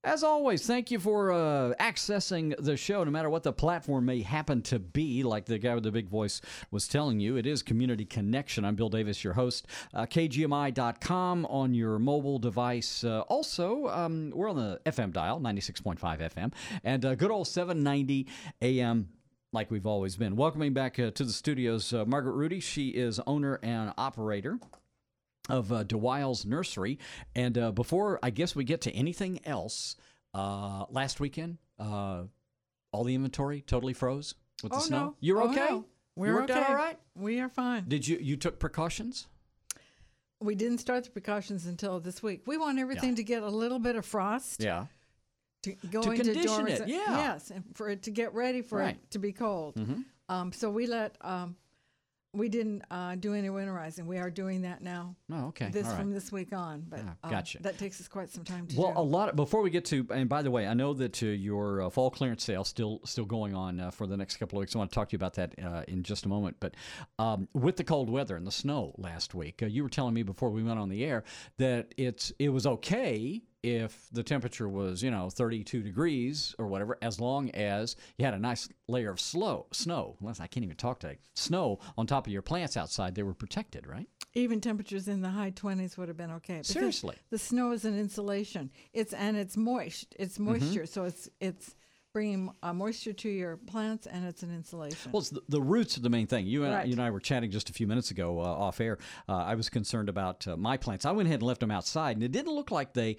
As always, thank you for accessing the show, no matter what the platform may happen to be. Like the guy with the big voice was telling you, it is Community Connection. I'm Bill Davis, your host. KGMI.com on your mobile device. Also, we're on the FM dial, 96.5 FM, and good old 790 AM. Like we've always been. Welcoming back to the studios, Margaret Rudy. She is owner and operator of DeWiles Nursery. And before, I guess, we get to anything else, last weekend, all the inventory totally froze with the snow? No. You're okay? No. We're worked okay. out all right? We are fine. Did you took precautions? We didn't start the precautions until this week. We want everything to get a little bit of frost. Yeah. To go To into condition dormers. it, yeah. Yes, and for it to get ready for Right. it to be cold. Mm-hmm. So we didn't do any winterizing. We are doing that now. Oh, okay. This all right. from this week on, but gotcha. that takes us quite some time to Well, do. a lot. Before we get to, and by the way, I know that your fall clearance sale still going on for the next couple of weeks. I want to talk to you about that in just a moment. But with the cold weather and the snow last week, you were telling me before we went on the air that it was okay if the temperature was 32 degrees or whatever, as long as you had a nice layer of snow. Unless I can't even talk today. Snow on top of your plants outside, they were protected, right? Even temperatures in the high 20s would have been okay. Because Seriously, the snow is an insulation. It's moist. It's moisture, so it's bringing moisture to your plants, and it's an insulation. well, it's the roots are the main thing. You Right. and I were chatting just a few minutes ago off air. I was concerned about my plants. I went ahead and left them outside, and it didn't look like that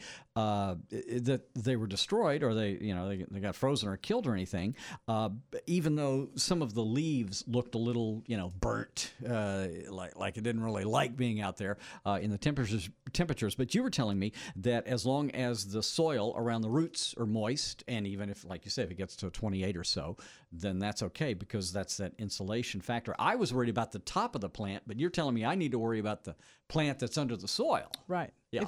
they were destroyed or they got frozen or killed or anything. Even though some of the leaves looked a little burnt, like it didn't really like being out there in the temperatures. But you were telling me that as long as the soil around the roots are moist, and even if, like you say, if it gets to 28 or so, then that's okay because that's that insulation factor. I was worried about the top of the plant, but you're telling me I need to worry about the plant that's under the soil. Right. Yeah.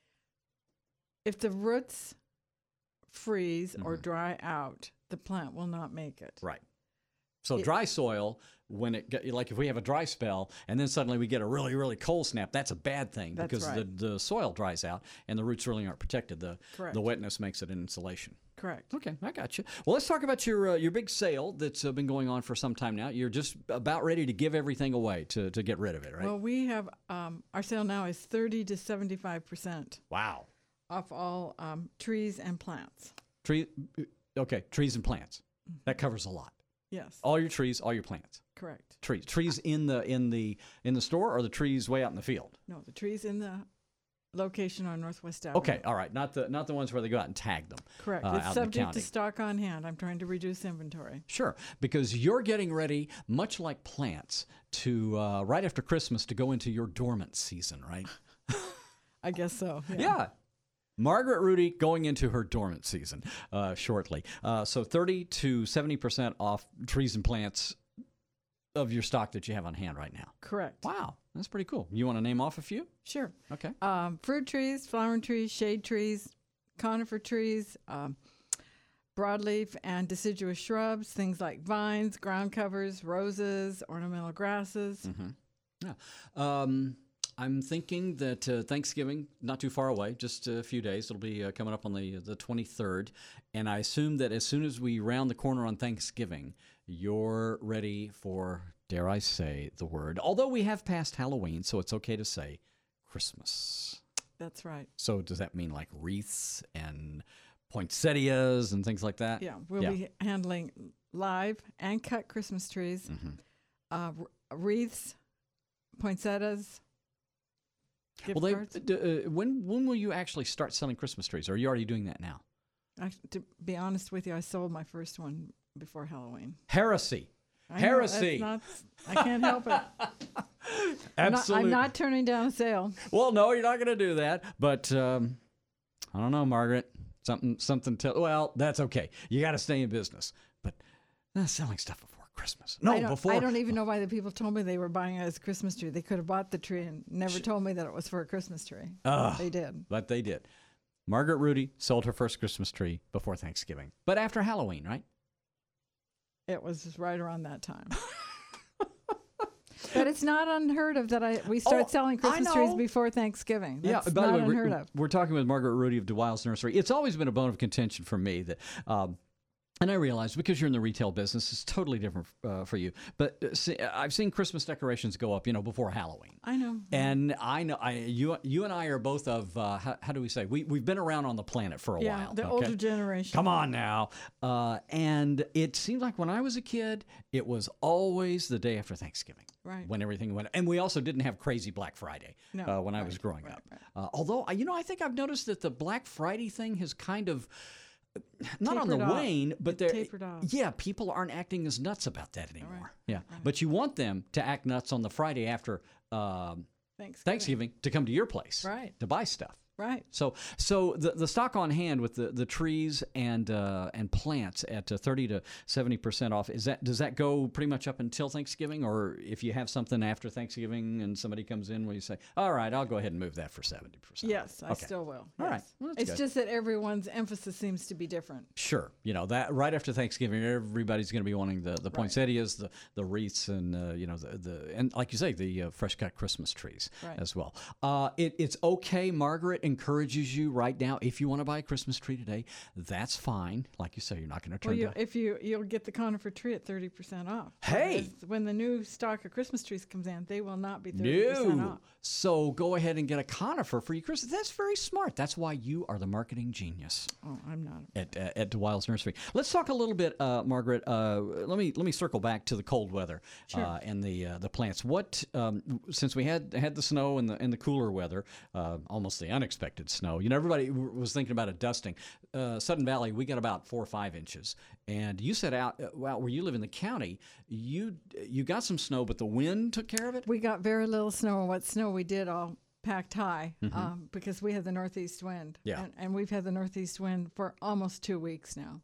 If the roots freeze or dry out, the plant will not make it. Right. So dry soil, when like if we have a dry spell and then suddenly we get a really, really cold snap, that's a bad thing That's because right. the soil dries out and the roots really aren't protected. Correct. The wetness makes it an insulation. Correct. Okay, I got you. Well, let's talk about your big sale that's been going on for some time now. You're just about ready to give everything away to get rid of it, right? Well, we have our sale now is 30 to 75% Wow. off all trees and plants. Trees and plants. That covers a lot. Yes. All your trees, all your plants. Correct. Trees in the store, or the trees way out in the field. No, the trees in the location on Northwest Avenue. Okay, all right. Not the ones where they go out and tag them. Correct. out in It's the subject county. to stock on hand. I'm trying to reduce inventory. Sure, because you're getting ready, much like plants, to right after Christmas to go into your dormant season, right? I guess so. Yeah. Margaret Rudy going into her dormant season shortly. So 30 to 70% off trees and plants of your stock that you have on hand right now. Correct. Wow, that's pretty cool. You want to name off a few? Sure. Okay. Fruit trees, flowering trees, shade trees, conifer trees, broadleaf and deciduous shrubs, things like vines, ground covers, roses, ornamental grasses. Yeah. I'm thinking that Thanksgiving, not too far away, just a few days. It'll be coming up on the 23rd. And I assume that as soon as we round the corner on Thanksgiving, you're ready for, dare I say the word, although we have passed Halloween, so it's okay to say Christmas. That's right. So does that mean like wreaths and poinsettias and things like that? Yeah, we'll be handling live and cut Christmas trees, wreaths, poinsettias, gift cards. When will you actually start selling Christmas trees? Or are you already doing that now? To be honest with you, I sold my first one before Halloween. Heresy. I know, Heresy. I can't help it. Absolutely. I'm not turning down a sale. Well, no, you're not going to do that. But I don't know, Margaret. Something. Well, that's okay. You got to stay in business. But selling stuff before Christmas. No, before. I don't even know why the people told me they were buying it as a Christmas tree. They could have bought the tree and never told me that it was for a Christmas tree. They did. But they did. Margaret Rudy sold her first Christmas tree before Thanksgiving. But after Halloween, right? It was right around that time. But it's not unheard of that we start selling Christmas trees before Thanksgiving. That's by the way, unheard of. We're talking with Margaret Rudy of DeWiles Nursery. It's always been a bone of contention for me that. And I realize because you're in the retail business, it's totally different for you. But I've seen Christmas decorations go up, before Halloween. I know. And I know you and I are both of how do we say we've been around on the planet for a while. Yeah, the older generation. Come on now. And it seemed like when I was a kid, it was always the day after Thanksgiving. Right. When everything went, and we also didn't have crazy Black Friday when I was growing up. Right. Although I think I've noticed that the Black Friday thing has kind of. Not on the wane, but they're tapered off. Yeah, people aren't acting as nuts about that anymore. Right. Yeah, right. But you want them to act nuts on the Friday after Thanksgiving to come to your place, right, to buy stuff. Right. So the stock on hand with the trees and plants at 30 to 70% off, does that go pretty much up until Thanksgiving, or if you have something after Thanksgiving and somebody comes in, will you say, all right, I'll go ahead and move that for 70%? Yes, I still will. All right. Well, that's it's good. just that everyone's emphasis seems to be different. Sure. That right after Thanksgiving, everybody's going to be wanting the poinsettias, the wreaths, and and like you say, the fresh cut Christmas trees as well. It's okay, Margaret encourages you right now, if you want to buy a Christmas tree today, that's fine. Like you say, you're not going to turn down. If you'll get the conifer tree at 30% off. Hey! When the new stock of Christmas trees comes in, they will not be 30% off. So go ahead and get a conifer for your Christmas. That's very smart. That's why you are the marketing genius. Oh, I'm not. At DeWiles Nursery. Let's talk a little bit, Margaret. Let me circle back to the cold weather and the plants. What since we had the snow and the cooler weather, almost the unexpected snow. Everybody was thinking about a dusting. Sudden Valley, we got about 4 or 5 inches, and you set out. Where you live in the county, you got some snow, but the wind took care of it. We got very little snow, and what snow we did all packed high because we had the northeast wind. Yeah, and we've had the northeast wind for almost 2 weeks now.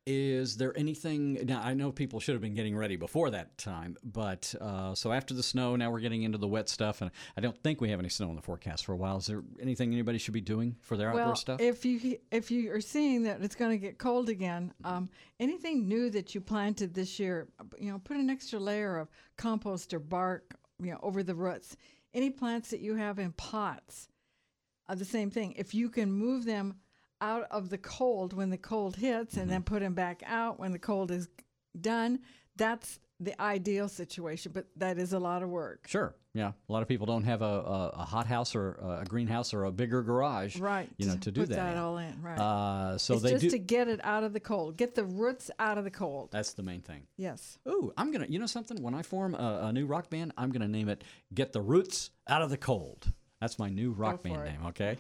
Is there anything, now I know people should have been getting ready before that time, but so after the snow, now we're getting into the wet stuff, and I don't think we have any snow in the forecast for a while. Is there anything anybody should be doing for their outdoor stuff? If you are seeing that it's going to get cold again, anything new that you planted this year, put an extra layer of compost or bark, over the roots. Any plants that you have in pots, the same thing. If you can move them out of the cold when the cold hits and then put them back out when the cold is done, that's the ideal situation, but that is a lot of work. Sure. Yeah. A lot of people don't have a hothouse or a greenhouse or a bigger garage, right, to do put that all in. Right. So it's they just to get it out of the cold, get the roots out of the cold. That's the main thing. Yes. Ooh, I'm going to, something, when I form a new rock band, I'm going to name it Get the Roots Out of the Cold. That's my new rock band name, okay?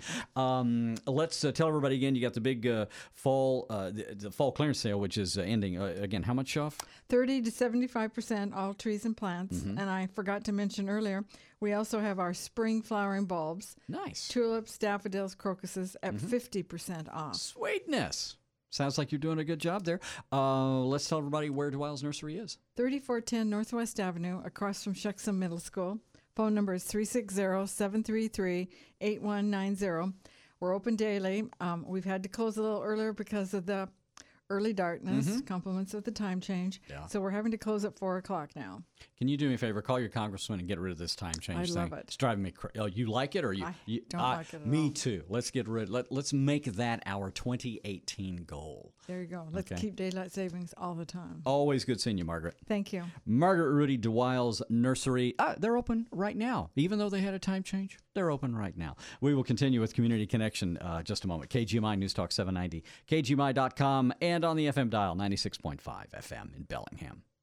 Let's tell everybody again, you got the big fall the fall clearance sale, which is ending. Again, how much off? 30 to 75% all trees and plants. And I forgot to mention earlier, we also have our spring flowering bulbs. Nice. Tulips, daffodils, crocuses at 50% off. Sweetness. Sounds like you're doing a good job there. Let's tell everybody where DeWiles Nursery is. 3410 Northwest Avenue, across from Shexham Middle School. Phone number is 360-733-8190. We're open daily. We've had to close a little earlier because of the early darkness, compliments of the time change. Yeah. So we're having to close at 4 o'clock now. Can you do me a favor? Call your congressman and get rid of this time change thing. I love it. It's driving me crazy. Oh, you like it, or you don't like it at me all. too. Let's get rid. Let's make that our 2018 goal. There you go. Let's keep daylight savings all the time. Always good seeing you, Margaret. Thank you. Margaret Rudy, DeWiles Nursery. They're open right now. Even though they had a time change, they're open right now. We will continue with Community Connection just a moment. KGMI News Talk 790, KGMI.com, and on the FM dial 96.5 FM in Bellingham.